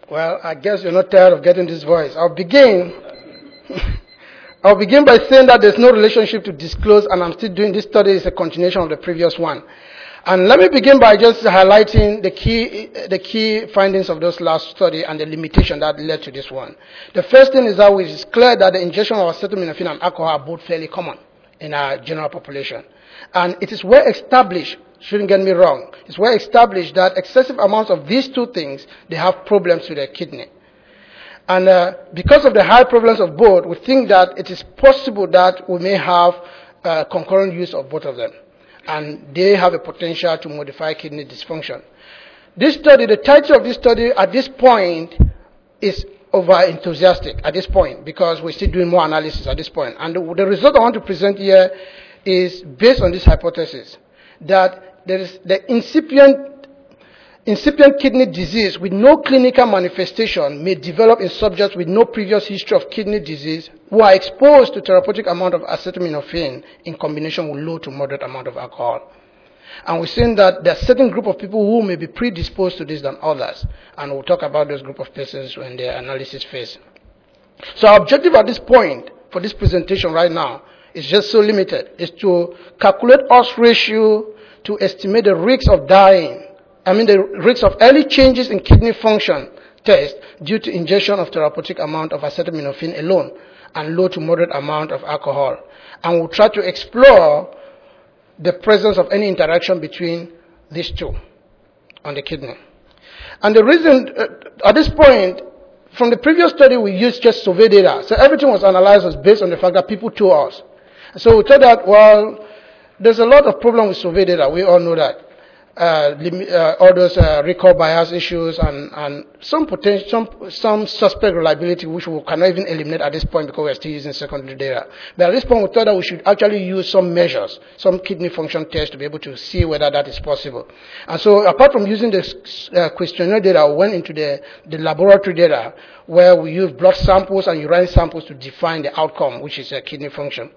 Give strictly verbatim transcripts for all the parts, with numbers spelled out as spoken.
Well, I guess you're not tired of getting this voice. I'll begin. I'll begin by saying that there's no relationship to disclose, and I'm still doing this study is a continuation of the previous one. And let me begin by just highlighting the key, the key findings of this last study and the limitation that led to this one. The first thing is that it is clear that the ingestion of acetaminophen and alcohol are both fairly common in our general population. And it is well established, shouldn't get me wrong, it's well established that excessive amounts of these two things, they have problems with the kidney. And uh, because of the high prevalence of both, we think that it is possible that we may have uh, concurrent use of both of them. And they have a potential to modify kidney dysfunction. This study, the title of this study at this point is over-enthusiastic at this point because we're still doing more analysis at this point. And the, the result I want to present here is based on this hypothesis that there is the incipient Incipient kidney disease with no clinical manifestation may develop in subjects with no previous history of kidney disease who are exposed to therapeutic amount of acetaminophen in combination with low to moderate amount of alcohol. And we're saying that there are certain group of people who may be predisposed to this than others. And we'll talk about those group of persons when the analysis phase. So our objective at this point for this presentation right now is just so limited. Is to calculate odds ratio to estimate the risks of dying I mean the risks of early changes in kidney function test due to ingestion of therapeutic amount of acetaminophen alone and low to moderate amount of alcohol. And we'll try to explore the presence of any interaction between these two on the kidney. And the reason, uh, at this point, from the previous study we used just survey data. So everything was analyzed was based on the fact that people told us. So we thought that, well, there's a lot of problem with survey data. We all know that. Uh, uh, all those uh, recall bias issues and, and some potential, some, some suspect reliability which we cannot even eliminate at this point because we're still using secondary data. But at this point we thought that we should actually use some measures, some kidney function tests to be able to see whether that is possible. And so apart from using the uh, questionnaire data, we went into the, the laboratory data where we use blood samples and urine samples to define the outcome, which is uh, kidney function.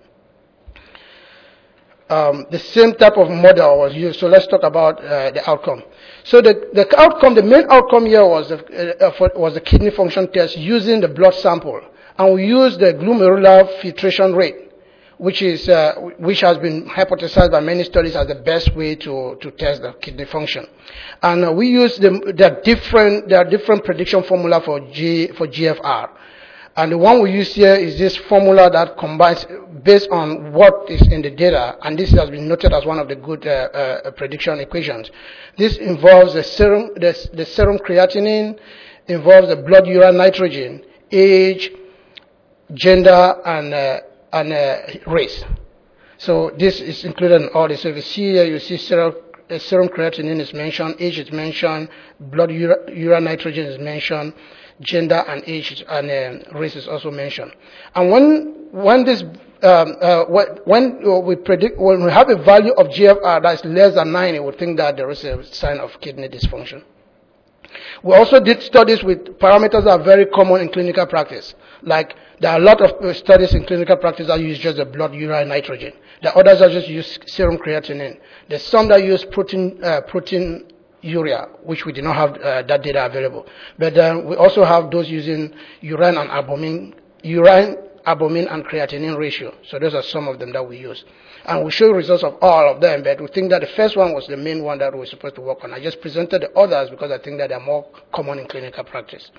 Um, the same type of model was used. So let's talk about uh, the outcome. So the, the outcome, the main outcome here was the, uh, for, was the kidney function test using the blood sample. And we used the glomerular filtration rate, which is, uh, which has been hypothesized by many studies as the best way to, to test the kidney function. And uh, we use the, there are different, there are different prediction formula for G, for G F R. And the one we use here is this formula that combines based on what is in the data, and this has been noted as one of the good uh, uh, prediction equations. This involves the serum, the, the serum creatinine, involves the blood urine nitrogen, age, gender, and uh, and uh, race. So this is included in all this. So if you see here, you see serum, uh, serum creatinine is mentioned, age is mentioned, blood ura, urine nitrogen is mentioned, gender and age and uh, race is also mentioned. And when when this um, uh, when we predict when we have a value of G F R that is less than ninety, we think that there is a sign of kidney dysfunction. We also did studies with parameters that are very common in clinical practice. Like there are a lot of studies in clinical practice that use just the blood urine nitrogen. The others that just use serum creatinine. There's some that use protein uh, protein urea, which we did not have uh, that data available. But uh, we also have those using urine and albumin, urine, albumin and creatinine ratio. So those are some of them that we use. And we show results of all of them, but we think that the first one was the main one that we were supposed to work on. I just presented the others because I think that they're more common in clinical practice.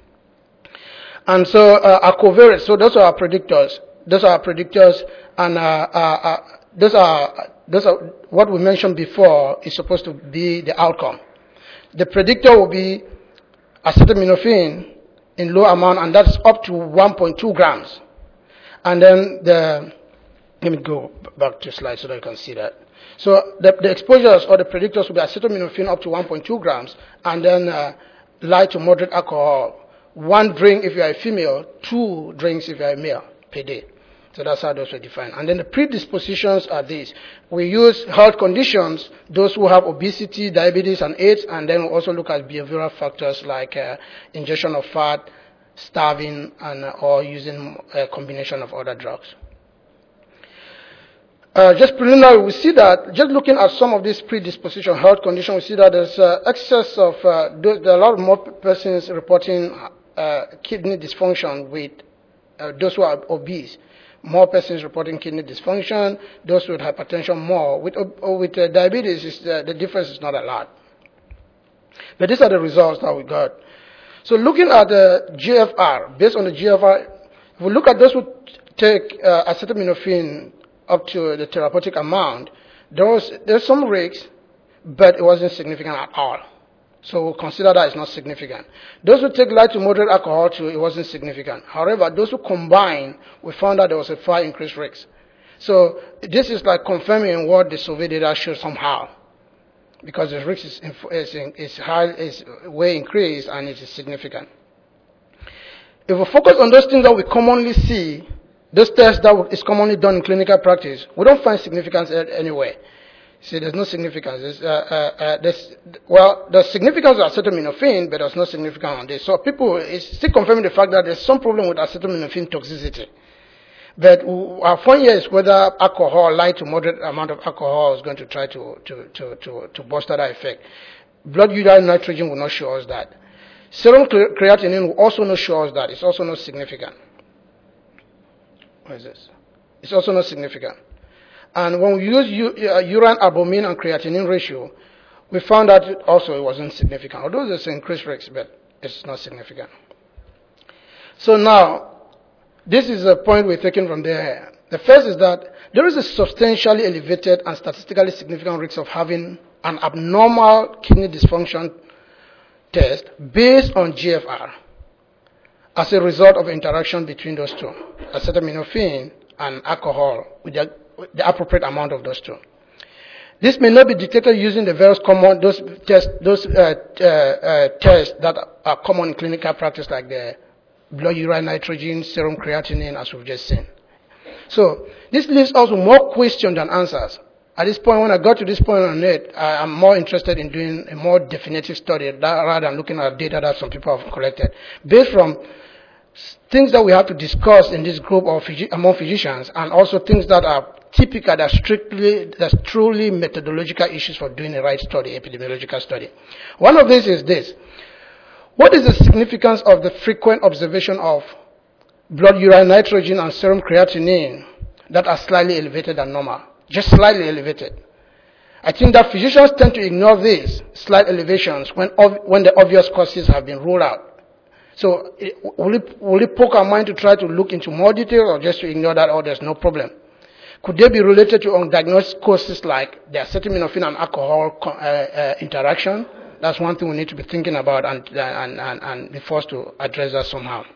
And so uh, our covariates, so those are our predictors. Those are our predictors, and uh, uh, uh, those are those are what we mentioned before is supposed to be the outcome. The predictor will be acetaminophen in low amount, and that's up to one point two grams. And then the, let me go back to slide so that you can see that. So the, the exposures or the predictors will be acetaminophen up to one point two grams, and then uh, light to moderate alcohol. One drink if you are a female, two drinks if you are a male per day. So that's how those were defined. And then the predispositions are these. We use health conditions, those who have obesity, diabetes, and AIDS, and then we also look at behavioral factors like uh, ingestion of fat, starving, and uh, or using a combination of other drugs. Uh, just preliminary, we see that, just looking at some of these predisposition health conditions, we see that there's uh, excess of, uh, there are a lot more persons reporting uh, kidney dysfunction with uh, those who are obese. More persons reporting kidney dysfunction, those with hypertension more. With, uh, with uh, diabetes, is, uh, the difference is not a lot. But these are the results that we got. So looking at the G F R, based on the G F R, if we look at those who take uh, acetaminophen up to the therapeutic amount, there was there's some risks, but it wasn't significant at all. So we'll consider that it's not significant. Those who take light to moderate alcohol too, it wasn't significant. However, those who combine, we found that there was a far increased risk. So this is like confirming what the survey data showed somehow, because the risk is, is, is, high, is way increased and it is significant. If we focus on those things that we commonly see, those tests that is commonly done in clinical practice, we don't find significance anywhere. See, there's no significance. There's, uh, uh, uh, there's, well, there's significance of acetaminophen, but there's no significance on this. So people, it's still confirming the fact that there's some problem with acetaminophen toxicity. But our point here is whether alcohol, light to moderate amount of alcohol, is going to try to, to, to, to, to bolster that effect. Blood urea nitrogen will not show us that. Serum creatinine will also not show us that. It's also not significant. What is this? It's also not significant. And when we use u- uh, urine albumin and creatinine ratio, we found that it also it wasn't significant. Although there's increased risks, but it's not significant. So now, this is a point we're taking from there. The first is that there is a substantially elevated and statistically significant risk of having an abnormal kidney dysfunction test based on G F R as a result of interaction between those two, acetaminophen and alcohol, with the, with the appropriate amount of those two. This may not be detected using the various common those tests, those uh, uh, uh, tests that are common in clinical practice, like the blood urea nitrogen, serum creatinine, as we've just seen. So this leaves us with more questions than answers. At this point, when I got to this point on it, I, I'm more interested in doing a more definitive study that, rather than looking at data that some people have collected, based from things that we have to discuss in this group of among physicians, and also things that are typical, that strictly, that's truly methodological issues for doing a right study, epidemiological study. One of these is this: what is the significance of the frequent observation of blood urea nitrogen and serum creatinine that are slightly elevated than normal? Just slightly elevated. I think that physicians tend to ignore these slight elevations when, when the obvious causes have been ruled out. So it, will, it, will it poke our mind to try to look into more detail, or just to ignore that, oh, there's no problem? Could they be related to undiagnosed causes like the acetaminophen and alcohol uh, uh, interaction? That's one thing we need to be thinking about and, and, and, and be forced to address that somehow.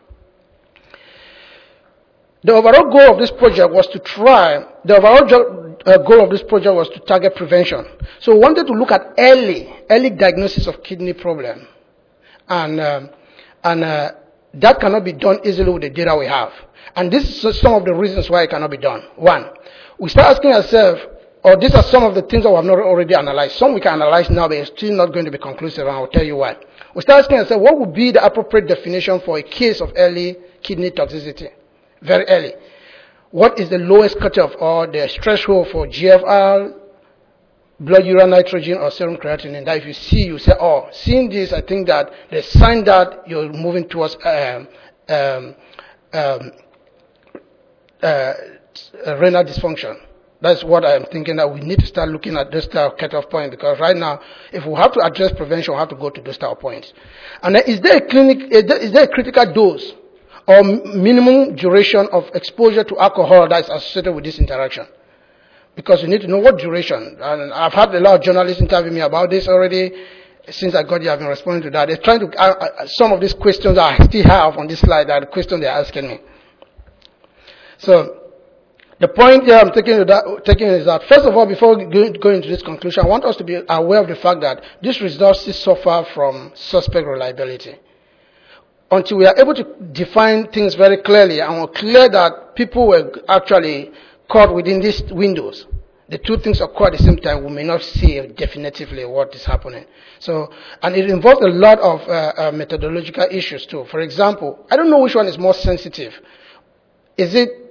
The overall goal of this project was to try, the overall jo- uh, goal of this project was to target prevention. So we wanted to look at early, early diagnosis of kidney problem. And, um, and uh, that cannot be done easily with the data we have. And this is some of the reasons why it cannot be done. One, we start asking ourselves, or these are some of the things that we have not already analyzed. Some we can analyze now, but it's still not going to be conclusive, and I'll tell you why. We start asking ourselves, what would be the appropriate definition for a case of early kidney toxicity? Very early. What is the lowest cutoff or the threshold for G F R, blood urea nitrogen, or serum creatinine? That if you see, you say, oh, seeing this, I think that the sign that you're moving towards um, um, um, uh, renal dysfunction. That's what I'm thinking, that we need to start looking at this type of cutoff point, because right now, if we have to address prevention, we have to go to those type of points. And then is there a clinic? Is there, is there a critical dose or minimum duration of exposure to alcohol that is associated with this interaction? Because you need to know what duration. And I've had a lot of journalists interview me about this already. Since I got here, I've been responding to that. They're trying to, uh, uh, some of these questions that I still have on this slide are the questions they're asking me. So, the point here I'm taking, that, taking is that, first of all, before going, going into this conclusion, I want us to be aware of the fact that these results still suffer from suspect reliability. Until we are able to define things very clearly, and we're clear that people were actually caught within these windows, the two things occur at the same time, we may not see definitively what is happening. So, and it involves a lot of uh, uh, methodological issues too. For example, I don't know which one is more sensitive. Is it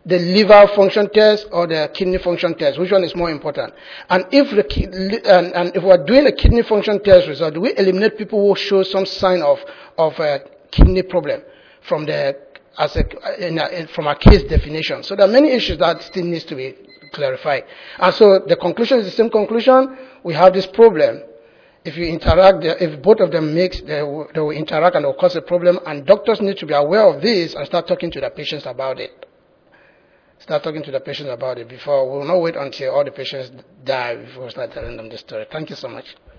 the liver function test or the kidney function test? Which one is more important? And if the ki- and, and if we're doing a kidney function test result, do we eliminate people who show some sign of of a kidney problem from the as a, in a in, from a case definition? So there are many issues that still needs to be clarified. And so the conclusion is the same conclusion. We have this problem. If you interact, if both of them mix, they will, they will interact and they will cause a problem. And doctors need to be aware of this and start talking to the patients about it. Start talking to the patients about it before. We will not wait until all the patients die before we start telling them the story. Thank you so much.